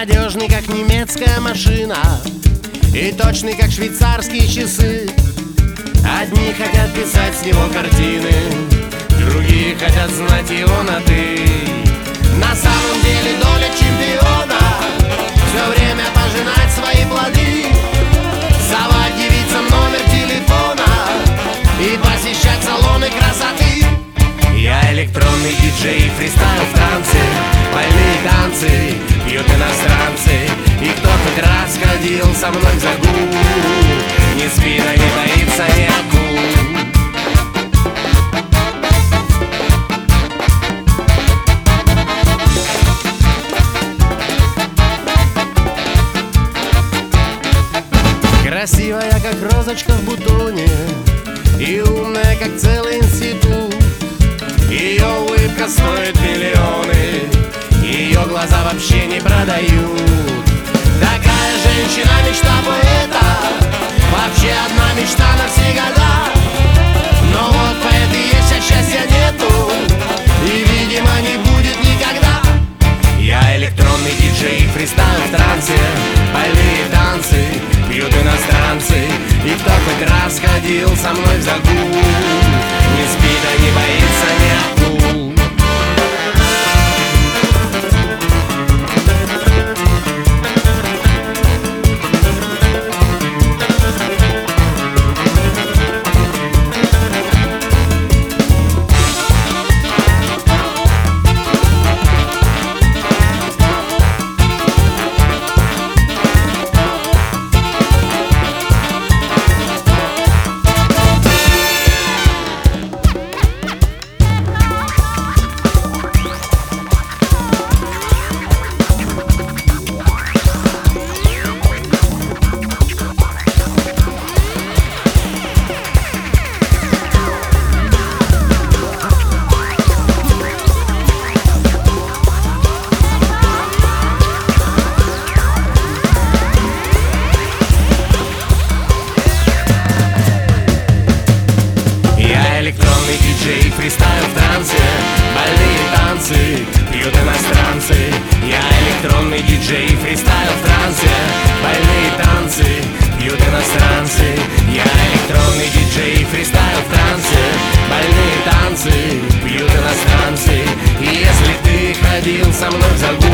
Надежный, как немецкая машина, и точный, как швейцарские часы. Одни хотят писать с него картины, другие хотят знать его на «ты». На самом деле доля чемпиона все время пожинать свои плоды, совать девицам номер телефона и посещать салоны красоты. Я электронный диджей, фристайл в танце, больные танцы пьют иностранцы. И кто хоть раз ходил со мной в загул, ни спина не боится, ни акул. Красивая, как розочка в бутоне, и умная, как целый институт. Ее улыбка стоит миллионы, ее глаза вообще не продают. Такая женщина — мечта поэта, вообще одна мечта на все года. Но вот поэт и есть, а счастья нету, и, видимо, не будет никогда. Я электронный диджей, фристайл в трансе, больные танцы пьют иностранцы. И кто хоть раз ходил со мной в загул, не спит, а не боится, ни акул. Электронный диджей, фристайл в трансе, больные танцы пьют иностранцы. Я электронный диджей, фристайл в трансе, больные танцы пьют иностранцы. Я электронный диджей, фристайл в трансе, больные танцы пьют иностранцы. И если ты ходил со мной в загул,